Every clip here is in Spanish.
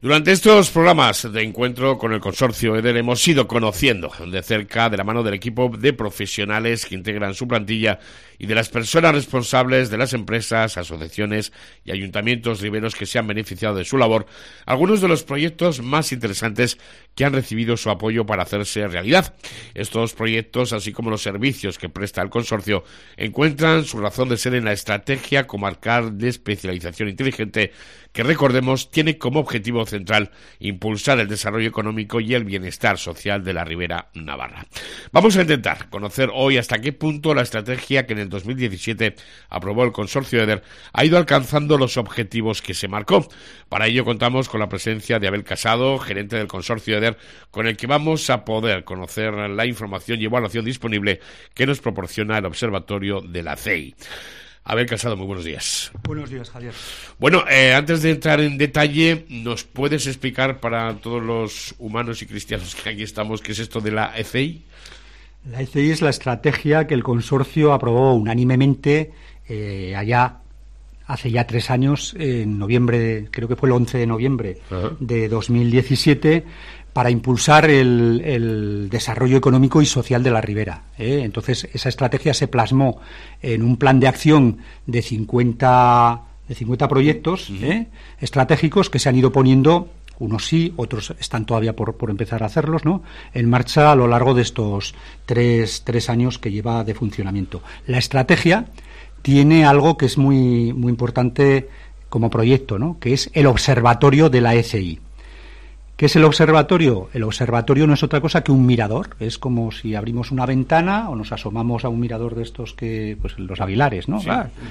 Durante estos programas de encuentro con el consorcio EDER hemos ido conociendo de cerca, de la mano del equipo de profesionales que integran su plantilla y de las personas responsables de las empresas, asociaciones y ayuntamientos riberos que se han beneficiado de su labor, algunos de los proyectos más interesantes que han recibido su apoyo para hacerse realidad. Estos proyectos, así como los servicios que presta el consorcio, encuentran su razón de ser en la estrategia comarcal de especialización inteligente que, recordemos, tiene como objetivo central impulsar el desarrollo económico y el bienestar social de la Ribera Navarra. Vamos a intentar conocer hoy hasta qué punto la estrategia que en el 2017 aprobó el consorcio EDER ha ido alcanzando los objetivos que se marcó. Para ello contamos con la presencia de Abel Casado, gerente del consorcio EDER, con el que vamos a poder conocer la información y evaluación disponible que nos proporciona el observatorio de la CEI. Abel Casado, muy buenos días. Buenos días, Javier. Bueno, antes de entrar en detalle, ¿nos puedes explicar para todos los humanos y cristianos que aquí estamos qué es esto de la ECEI? La ECEI es la estrategia que el consorcio aprobó unánimemente hace ya 3 años, en noviembre, creo que fue el 11 de noviembre de 2017, para impulsar el desarrollo económico y social de la Ribera. Entonces, esa estrategia se plasmó en un plan de acción de 50 proyectos estratégicos que se han ido poniendo, unos sí, otros están todavía por empezar a hacerlos, ¿no?, en marcha a lo largo de estos tres años que lleva de funcionamiento. La estrategia tiene algo que es muy, muy importante como proyecto, ¿no?, que es el observatorio de la ECI. ¿Qué es el observatorio? El observatorio no es otra cosa que un mirador. Es como si abrimos una ventana o nos asomamos a un mirador de estos que, pues, los Avilares, ¿no? Sí.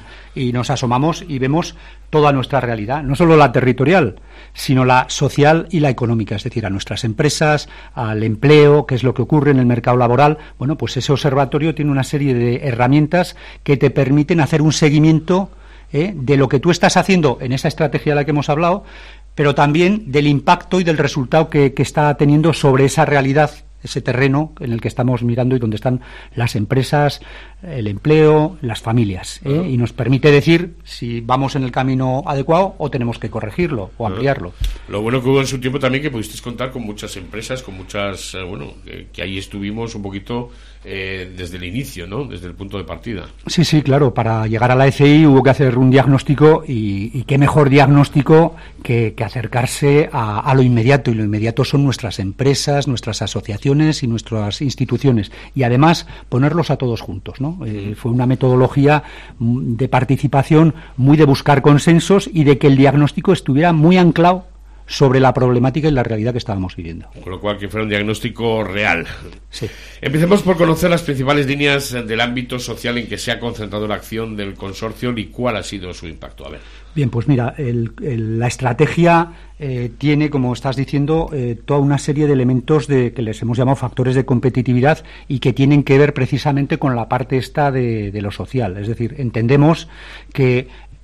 Y nos asomamos y vemos toda nuestra realidad, no solo la territorial, sino la social y la económica, es decir, a nuestras empresas, al empleo, qué es lo que ocurre en el mercado laboral. Bueno, pues ese observatorio tiene una serie de herramientas que te permiten hacer un seguimiento de lo que tú estás haciendo en esa estrategia de la que hemos hablado, pero también del impacto y del resultado que está teniendo sobre esa realidad, ese terreno en el que estamos mirando y donde están las empresas, el empleo, las familias, y nos permite decir si vamos en el camino adecuado o tenemos que corregirlo o ampliarlo. Lo bueno que hubo en su tiempo también que pudisteis contar con muchas empresas, con muchas, que ahí estuvimos un poquito desde el inicio, ¿no?, desde el punto de partida. Sí, claro, para llegar a la ECI hubo que hacer un diagnóstico y qué mejor diagnóstico que acercarse a lo inmediato, y lo inmediato son nuestras empresas, nuestras asociaciones y nuestras instituciones, y además ponerlos a todos juntos, ¿no? Fue una metodología de participación muy de buscar consensos y de que el diagnóstico estuviera muy anclado sobre la problemática y la realidad que estábamos viviendo. Con lo cual, que fuera un diagnóstico real. Sí. Empecemos por conocer las principales líneas del ámbito social en que se ha concentrado la acción del consorcio y cuál ha sido su impacto. A ver. Bien, pues mira, la estrategia tiene, como estás diciendo, toda una serie de elementos que les hemos llamado factores de competitividad y que tienen que ver precisamente con la parte esta de lo social. Es decir, entendemos que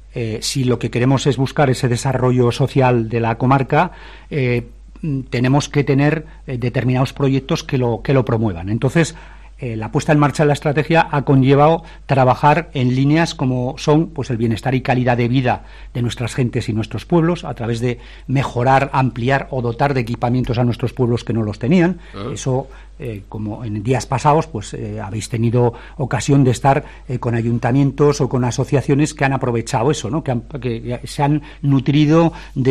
si lo que queremos es buscar ese desarrollo social de la comarca, tenemos que tener determinados proyectos que lo promuevan. Entonces, la puesta en marcha de la estrategia ha conllevado trabajar en líneas como son, pues, el bienestar y calidad de vida de nuestras gentes y nuestros pueblos, a través de mejorar, ampliar o dotar de equipamientos a nuestros pueblos que no los tenían. Eso, como en días pasados, pues habéis tenido ocasión de estar con ayuntamientos o con asociaciones que han aprovechado eso, ¿no?, que se han nutrido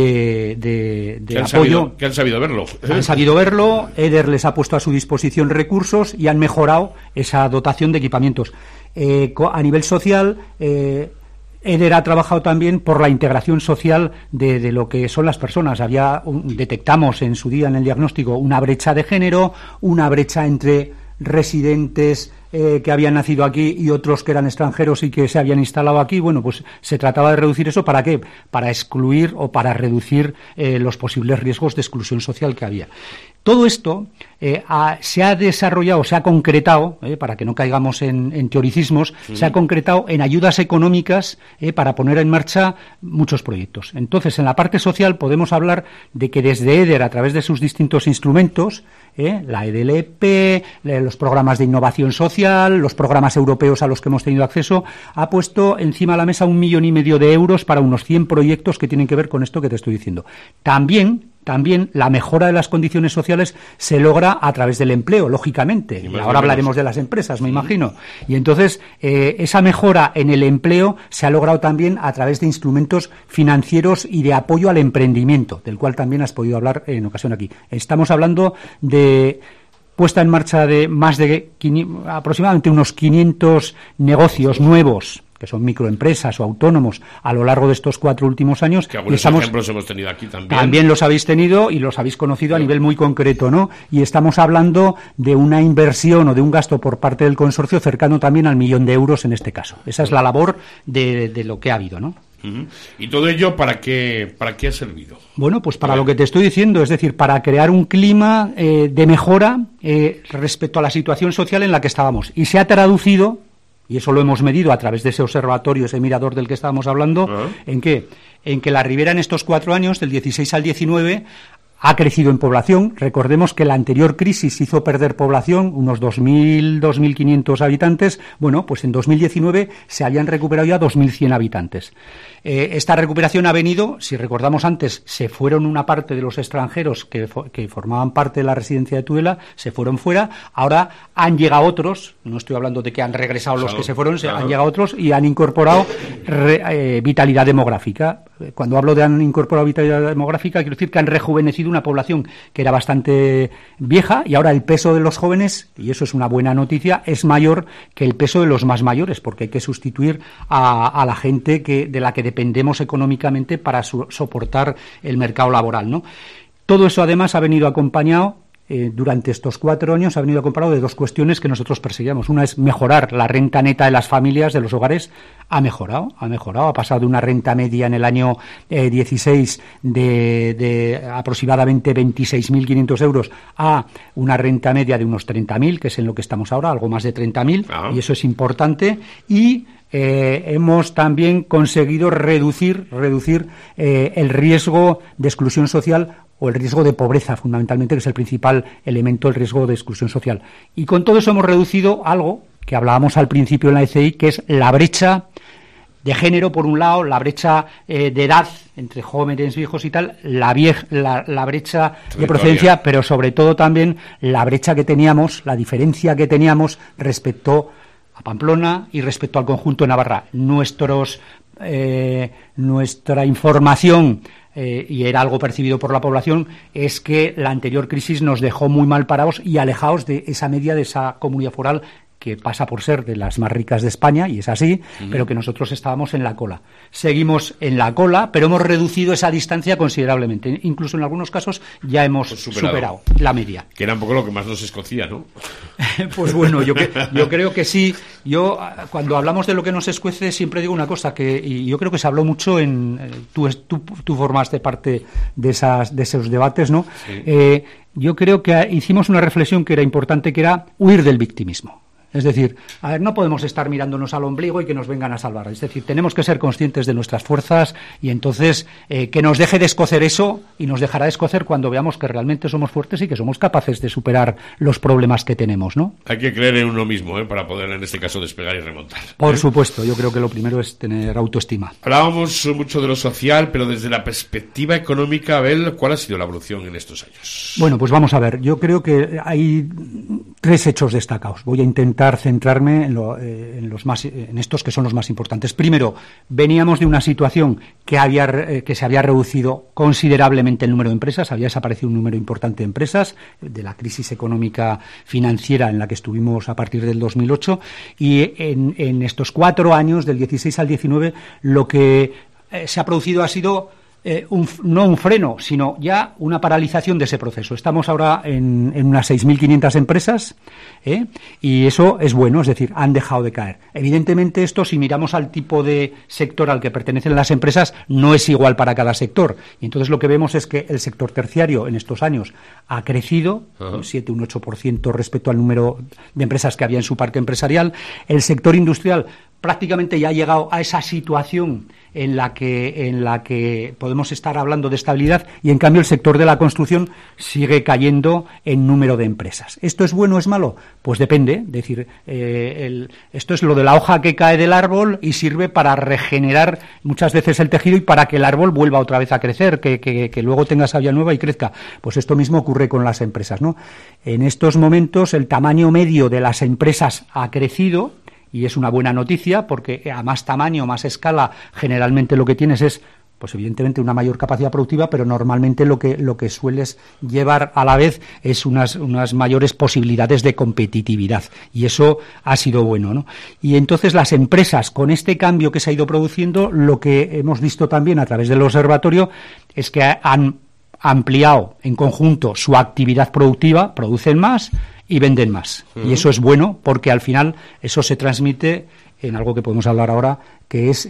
de apoyo. Que han sabido verlo. Han sabido verlo, EDER les ha puesto a su disposición recursos y han mejorado esa dotación de equipamientos. A nivel social, EDER ha trabajado también por la integración social de lo que son las personas. Detectamos en su día en el diagnóstico una brecha de género, una brecha entre residentes que habían nacido aquí y otros que eran extranjeros y que se habían instalado aquí. Bueno, pues se trataba de reducir eso. ¿Para qué? Para excluir o para reducir los posibles riesgos de exclusión social que había. Todo esto se ha desarrollado, se ha concretado, para que no caigamos en teoricismos, se ha concretado en ayudas económicas para poner en marcha muchos proyectos. Entonces, en la parte social podemos hablar de que desde EDER, a través de sus distintos instrumentos, la EDLP, los programas de innovación social, los programas europeos a los que hemos tenido acceso, ha puesto encima de la mesa 1,5 millones de euros para unos 100 proyectos que tienen que ver con esto que te estoy diciendo. También también la mejora de las condiciones sociales se logra a través del empleo, lógicamente. Y ahora hablaremos de las empresas, me imagino. Y entonces, esa mejora en el empleo se ha logrado también a través de instrumentos financieros y de apoyo al emprendimiento, del cual también has podido hablar en ocasión aquí. Estamos hablando de puesta en marcha de más de aproximadamente unos 500 negocios nuevos, que son microempresas o autónomos, a lo largo de estos 4 últimos años. Que algunos ejemplos hemos tenido aquí también. También los habéis tenido y los habéis conocido a nivel muy concreto, ¿no? Y estamos hablando de una inversión o de un gasto por parte del consorcio cercano también al 1.000.000 de euros en este caso. Esa es la labor de lo que ha habido, ¿no? ¿Y todo ello para qué ha servido? Bueno, pues para lo que te estoy diciendo, es decir, para crear un clima de mejora respecto a la situación social en la que estábamos. Y se ha traducido, y eso lo hemos medido a través de ese observatorio, ese mirador del que estábamos hablando, ¿en qué? En que la Ribera en estos 4 años, del 16 al 19, ha crecido en población. Recordemos que la anterior crisis hizo perder población, unos 2.000, 2.500 habitantes. Bueno, pues en 2019 se habían recuperado ya 2.100 habitantes. Esta recuperación ha venido, si recordamos antes, se fueron una parte de los extranjeros que formaban parte de la residencia de Tudela, se fueron fuera. Ahora han llegado otros, no estoy hablando de que han regresado los que se fueron, han llegado otros y han incorporado vitalidad demográfica. Cuando hablo de han incorporado vitalidad demográfica, quiero decir que han rejuvenecido una población que era bastante vieja, y ahora el peso de los jóvenes, y eso es una buena noticia, es mayor que el peso de los más mayores, porque hay que sustituir a la gente de la que dependemos económicamente para soportar el mercado laboral, ¿no? Todo eso además ha venido acompañado durante estos 4 años, ha venido acompañado de 2 cuestiones que nosotros perseguíamos. Una es mejorar la renta neta de las familias, de los hogares. Ha mejorado, ha pasado de una renta media en el año 16 de aproximadamente 26.500 euros a una renta media de unos 30.000, que es en lo que estamos ahora, algo más de 30.000, y eso es importante. Y hemos también conseguido reducir el riesgo de exclusión social o el riesgo de pobreza, fundamentalmente, que es el principal elemento, el riesgo de exclusión social. Y con todo eso hemos reducido algo que hablábamos al principio en la ECI, que es la brecha de género, por un lado, la brecha de edad entre jóvenes, viejos y tal, la brecha de procedencia, pero sobre todo también la brecha que teníamos, la diferencia que teníamos respecto a Pamplona y respecto al conjunto de Navarra. Nuestra información, y era algo percibido por la población, es que la anterior crisis nos dejó muy mal parados y alejados de esa media de esa comunidad foral que pasa por ser de las más ricas de España, y es así, pero que nosotros estábamos en la cola. Seguimos en la cola, pero hemos reducido esa distancia considerablemente. Incluso en algunos casos ya hemos superado la media. Que era un poco lo que más nos escocía, ¿no? Pues bueno, yo creo que sí. Yo, cuando hablamos de lo que nos escuece, siempre digo una cosa, y yo creo que se habló mucho tú formaste parte de esos debates, ¿no? Sí. Yo creo que hicimos una reflexión que era importante, que era huir del victimismo. Es decir, no podemos estar mirándonos al ombligo y que nos vengan a salvar. Es decir, tenemos que ser conscientes de nuestras fuerzas, y entonces que nos deje de escocer eso, y nos dejará de escocer cuando veamos que realmente somos fuertes y que somos capaces de superar los problemas que tenemos, ¿no? Hay que creer en uno mismo, para poder, en este caso, despegar y remontar. Por supuesto, yo creo que lo primero es tener autoestima. Hablábamos mucho de lo social, pero desde la perspectiva económica, Abel, ¿cuál ha sido la evolución en estos años? Bueno, pues vamos a ver. Yo creo que hay 3 hechos destacados. Voy a intentar centrarme en estos que son los más importantes. Primero, veníamos de una situación que se había reducido considerablemente el número de empresas, había desaparecido un número importante de empresas, de la crisis económica financiera en la que estuvimos a partir del 2008, y en estos 4 años, del 16 al 19, lo que se ha producido ha sido no un freno, sino ya una paralización de ese proceso. Estamos ahora en unas 6.500 empresas, y eso es bueno, es decir, han dejado de caer. Evidentemente esto, si miramos al tipo de sector al que pertenecen las empresas, no es igual para cada sector. Y entonces lo que vemos es que el sector terciario en estos años ha crecido un 7, un 8% respecto al número de empresas que había en su parque empresarial. El sector industrial prácticamente ya ha llegado a esa situación en la que podemos estar hablando de estabilidad, y en cambio el sector de la construcción sigue cayendo en número de empresas. ¿Esto es bueno o es malo? Pues depende. Es decir, esto es lo de la hoja que cae del árbol y sirve para regenerar muchas veces el tejido y para que el árbol vuelva otra vez a crecer, que luego tenga savia nueva y crezca. Pues esto mismo ocurre con las empresas, ¿no? En estos momentos el tamaño medio de las empresas ha crecido, y es una buena noticia, porque a más tamaño, más escala, generalmente lo que tienes es, pues evidentemente, una mayor capacidad productiva, pero normalmente lo que sueles llevar a la vez es unas mayores posibilidades de competitividad, y eso ha sido bueno, ¿no? Y entonces las empresas, con este cambio que se ha ido produciendo, lo que hemos visto también a través del observatorio es que han ampliado en conjunto su actividad productiva, producen más y venden más. Y eso es bueno, porque al final eso se transmite en algo que podemos hablar ahora, que es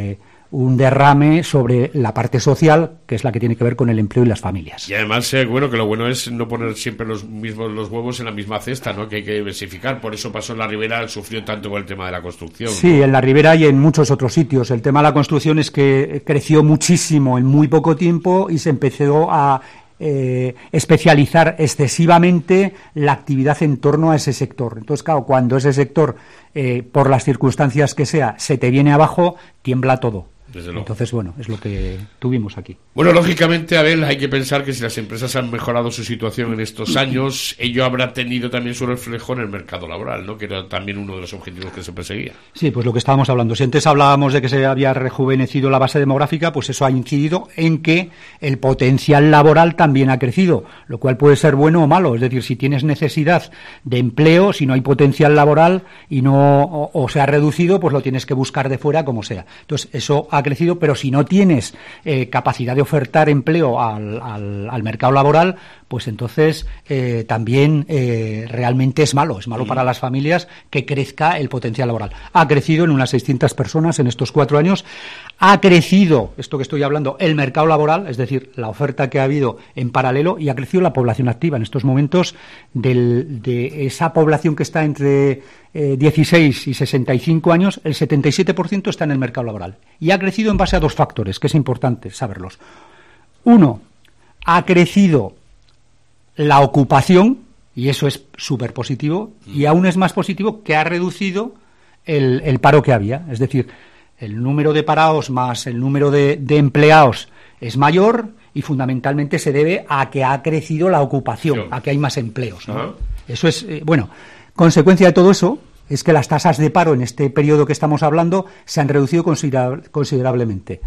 un derrame sobre la parte social, que es la que tiene que ver con el empleo y las familias. Y además, bueno, que lo bueno es no poner siempre los huevos en la misma cesta, ¿no? Que hay que diversificar. Por eso pasó en la Ribera, sufrió tanto con el tema de la construcción, ¿no? Sí, en la Ribera y en muchos otros sitios. El tema de la construcción es que creció muchísimo en muy poco tiempo y se empezó a especializar excesivamente la actividad en torno a ese sector. Entonces, claro, cuando ese sector, por las circunstancias que sea, se te viene abajo, tiembla todo. Entonces, bueno, es lo que tuvimos aquí. Bueno, lógicamente, Abel, hay que pensar que si las empresas han mejorado su situación en estos años, ello habrá tenido también su reflejo en el mercado laboral, ¿no? Que era también uno de los objetivos que se perseguía. Sí, pues lo que estábamos hablando. Si antes hablábamos de que se había rejuvenecido la base demográfica, pues eso ha incidido en que el potencial laboral también ha crecido, lo cual puede ser bueno o malo. Es decir, si tienes necesidad de empleo, si no hay potencial laboral y no o se ha reducido, pues lo tienes que buscar de fuera como sea. Entonces, eso ha crecido, pero si no tienes capacidad de ofertar empleo al mercado laboral, pues entonces también realmente es malo para las familias que crezca el potencial laboral. Ha crecido en unas 600 personas en estos 4 años, ha crecido, esto que estoy hablando, el mercado laboral, es decir, la oferta que ha habido en paralelo, y ha crecido la población activa. En estos momentos, de esa población que está entre 16 y 65 años, el 77% está en el mercado laboral. Y ha crecido en base a 2 factores, que es importante saberlos. Uno, ha crecido la ocupación, y eso es súper positivo, y aún es más positivo que ha reducido el paro que había. Es decir, el número de parados más el número de empleados es mayor, y fundamentalmente se debe a que ha crecido la ocupación, a que hay más empleos, ¿no? Eso es, bueno, consecuencia de todo eso es que las tasas de paro en este periodo que estamos hablando se han reducido considerablemente.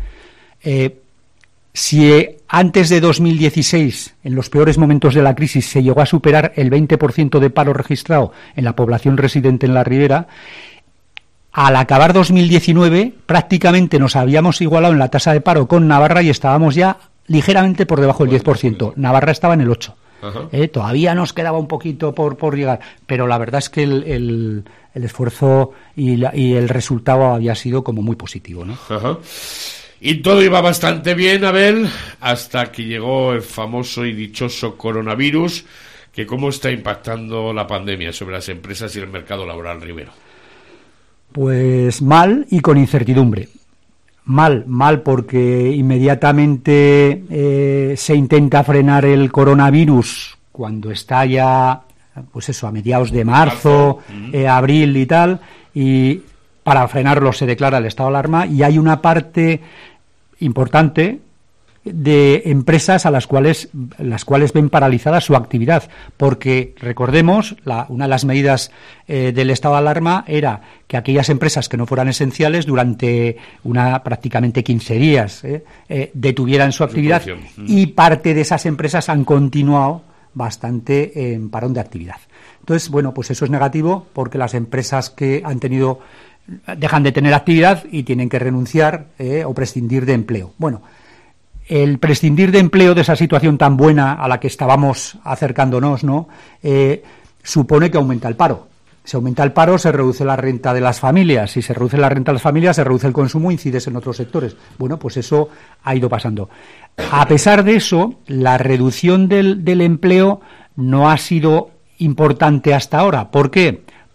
Si antes de 2016, en los peores momentos de la crisis, se llegó a superar el 20% de paro registrado en la población residente en la Ribera, al acabar 2019 prácticamente nos habíamos igualado en la tasa de paro con Navarra y estábamos ya ligeramente por debajo del 10%. Navarra estaba en el 8%. Todavía nos quedaba un poquito por llegar, pero la verdad es que el esfuerzo y el resultado había sido como muy positivo, ¿no? Y todo iba bastante bien, Abel, hasta que llegó el famoso y dichoso coronavirus, que cómo está impactando la pandemia sobre las empresas y el mercado laboral ribero. Pues mal y con incertidumbre. Mal porque inmediatamente se intenta frenar el coronavirus cuando está ya, pues eso, a mediados de marzo, abril y tal, y para frenarlo se declara el estado de alarma, y hay una parte importante de empresas a las cuales ven paralizada su actividad, porque recordemos, una de las medidas del estado de alarma era que aquellas empresas que no fueran esenciales durante prácticamente 15 días detuvieran su actividad, y parte de esas empresas han continuado bastante en parón de actividad. Entonces, bueno, pues eso es negativo, porque las empresas que han tenido dejan de tener actividad y tienen que renunciar o prescindir de empleo. Bueno, el prescindir de empleo de esa situación tan buena a la que estábamos acercándonos, ¿no? Supone que aumenta el paro. Si aumenta el paro, se reduce la renta de las familias. Si se reduce la renta de las familias, se reduce el consumo, incides en otros sectores. Bueno, pues eso ha ido pasando. A pesar de eso, la reducción del empleo no ha sido importante hasta ahora. ¿Por qué?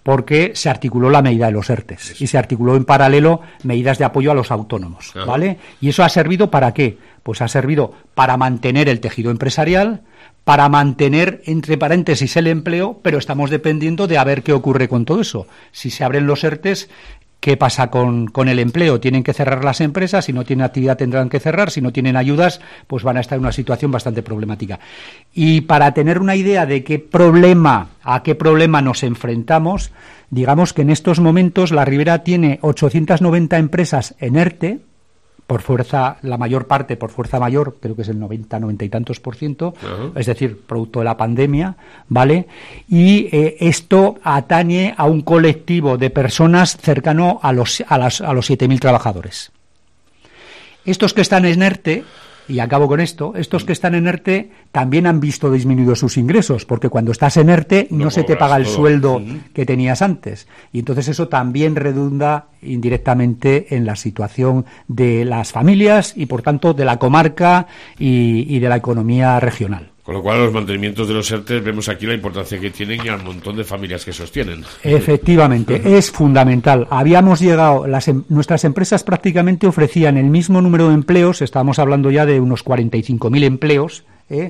porque se articuló la medida de los ERTEs y se articuló en paralelo medidas de apoyo a los autónomos, ¿vale? Y eso ha servido ¿para qué? Pues ha servido para mantener el tejido empresarial, para mantener, entre paréntesis, el empleo, pero estamos dependiendo de a ver qué ocurre con todo eso. Si se abren los ERTEs, ¿qué pasa con el empleo? Tienen que cerrar las empresas, si no tienen actividad tendrán que cerrar, si no tienen ayudas, pues van a estar en una situación bastante problemática. Y para tener una idea de a qué problema nos enfrentamos, digamos que en estos momentos la Ribera tiene 890 empresas en ERTE, por fuerza, la mayor parte por fuerza mayor, creo que es el 90 y tantos %, es decir, producto de la pandemia, ¿vale? Y esto atañe a un colectivo de personas cercano a los 7.000 trabajadores. Estos que están en ERTE, y acabo con esto, estos que están en ERTE también han visto disminuidos sus ingresos, porque cuando estás en ERTE no se te paga el sueldo que tenías antes. Y entonces eso también redunda indirectamente en la situación de las familias y, por tanto, de la comarca y de la economía regional. Con lo cual, los mantenimientos de los ERTEs, vemos aquí la importancia que tienen y al montón de familias que sostienen. Efectivamente, es fundamental. Habíamos llegado, nuestras empresas prácticamente ofrecían el mismo número de empleos, estábamos hablando ya de unos 45.000 empleos,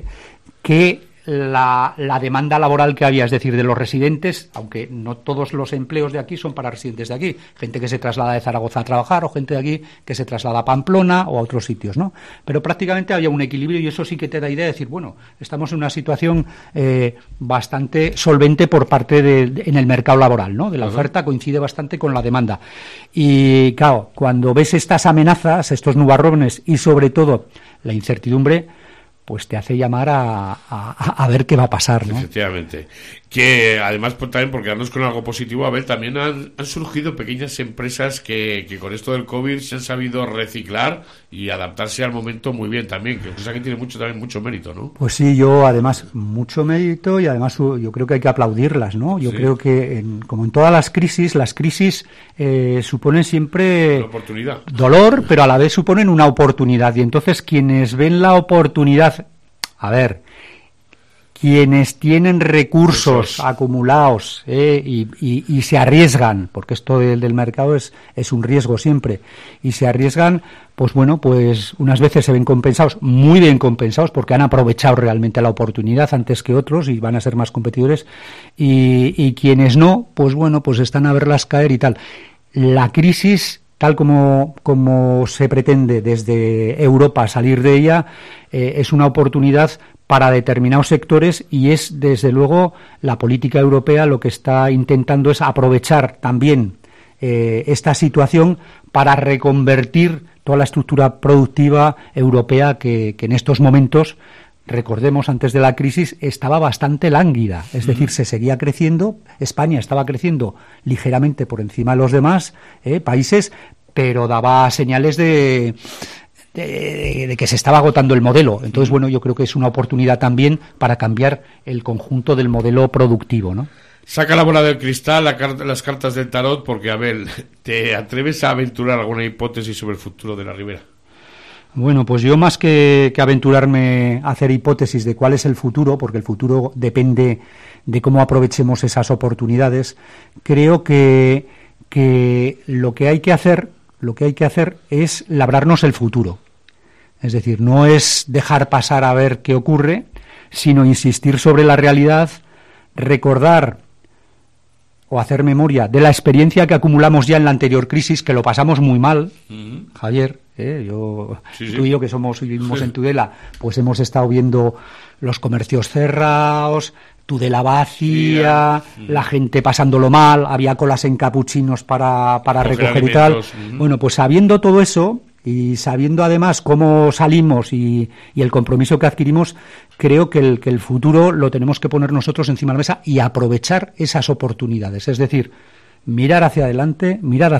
que la demanda laboral que había, es decir, de los residentes, aunque no todos los empleos de aquí son para residentes de aquí, gente que se traslada de Zaragoza a trabajar o gente de aquí que se traslada a Pamplona o a otros sitios, ¿no? Pero prácticamente había un equilibrio y eso sí que te da idea de decir, bueno, estamos en una situación bastante solvente por parte en el mercado laboral, ¿no? De la oferta coincide bastante con la demanda. Y claro, cuando ves estas amenazas, estos nubarrones y sobre todo la incertidumbre, pues te hace llamar a ver qué va a pasar, ¿no? Efectivamente. Que además, pues, también por quedarnos con algo positivo, a ver, también han surgido pequeñas empresas que con esto del COVID se han sabido reciclar y adaptarse al momento muy bien también, que cosa que tiene también mucho mérito, ¿no? Pues sí, yo además, mucho mérito y además yo creo que hay que aplaudirlas, ¿no? Yo creo que, como en todas las crisis suponen siempre una oportunidad. Dolor, pero a la vez suponen una oportunidad. Y entonces quienes ven la oportunidad, quienes tienen recursos acumulados y se arriesgan, porque esto del mercado es un riesgo siempre, y se arriesgan, pues bueno, pues unas veces se ven compensados, muy bien compensados, porque han aprovechado realmente la oportunidad antes que otros y van a ser más competidores, y quienes no, pues bueno, pues están a verlas caer y tal. La crisis, tal como se pretende desde Europa salir de ella, es una oportunidad para determinados sectores y es, desde luego, la política europea lo que está intentando es aprovechar también esta situación para reconvertir toda la estructura productiva europea que en estos momentos, recordemos, antes de la crisis, estaba bastante lánguida. Es decir, se seguía creciendo, España estaba creciendo ligeramente por encima de los demás países, pero daba señales de que se estaba agotando el modelo. Entonces, bueno, yo creo que es una oportunidad también para cambiar el conjunto del modelo productivo, ¿no? Saca la bola del cristal, las cartas del tarot, porque, Abel, ¿te atreves a aventurar alguna hipótesis sobre el futuro de la Ribera? Bueno, pues yo, más que aventurarme a hacer hipótesis de cuál es el futuro, porque el futuro depende de cómo aprovechemos esas oportunidades, creo que lo que hay que hacer es labrarnos el futuro. Es decir, no es dejar pasar a ver qué ocurre, sino insistir sobre la realidad, recordar o hacer memoria de la experiencia que acumulamos ya en la anterior crisis, que lo pasamos muy mal, Javier. Tú y yo, que vivimos en Tudela, pues hemos estado viendo los comercios cerrados, Tudela vacía, la gente pasándolo mal, había colas en capuchinos para recoger y tal. Bueno, pues sabiendo todo eso y sabiendo además cómo salimos y el compromiso que adquirimos, creo que el futuro lo tenemos que poner nosotros encima de la mesa y aprovechar esas oportunidades. Es decir, mirar hacia adelante,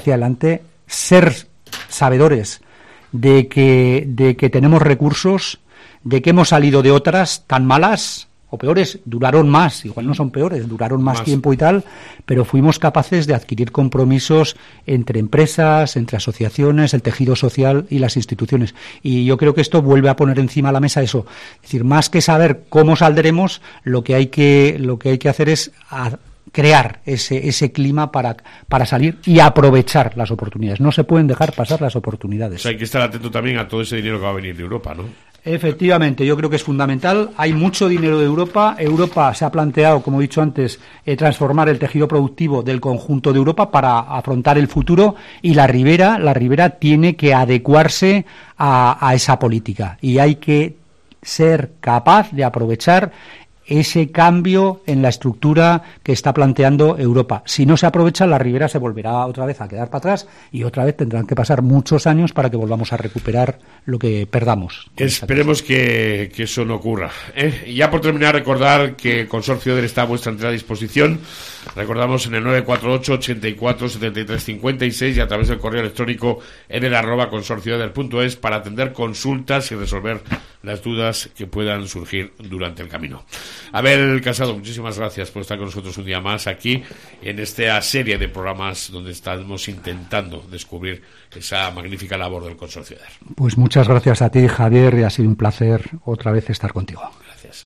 ser sabedores de que tenemos recursos, de que hemos salido de otras tan malas o peores, duraron más, igual no son peores, duraron más tiempo y tal, pero fuimos capaces de adquirir compromisos entre empresas, entre asociaciones, el tejido social y las instituciones. Y yo creo que esto vuelve a poner encima de la mesa eso. Es decir, más que saber cómo saldremos, lo que hay que hacer es crear ese clima para salir y aprovechar las oportunidades. No se pueden dejar pasar las oportunidades. O sea, hay que estar atento también a todo ese dinero que va a venir de Europa, ¿no? Efectivamente, yo creo que es fundamental. Hay mucho dinero de Europa. Europa se ha planteado, como he dicho antes, transformar el tejido productivo del conjunto de Europa para afrontar el futuro, y la Ribera tiene que adecuarse a esa política, y hay que ser capaz de aprovechar ese cambio en la estructura que está planteando Europa. Si no se aprovecha, la Ribera se volverá otra vez a quedar para atrás, y otra vez tendrán que pasar muchos años para que volvamos a recuperar lo que perdamos. Esperemos que eso no ocurra. Y ya por terminar, recordar que el Consorcio EDER está a vuestra entera disposición. Recordamos en el 948 84 73 56 y a través del correo electrónico eder@consorcioeder.es para atender consultas y resolver las dudas que puedan surgir durante el camino. Abel Casado, muchísimas gracias por estar con nosotros un día más aquí en esta serie de programas donde estamos intentando descubrir esa magnífica labor del Consorcio EDER. Pues muchas gracias a ti, Javier, y ha sido un placer otra vez estar contigo. Gracias.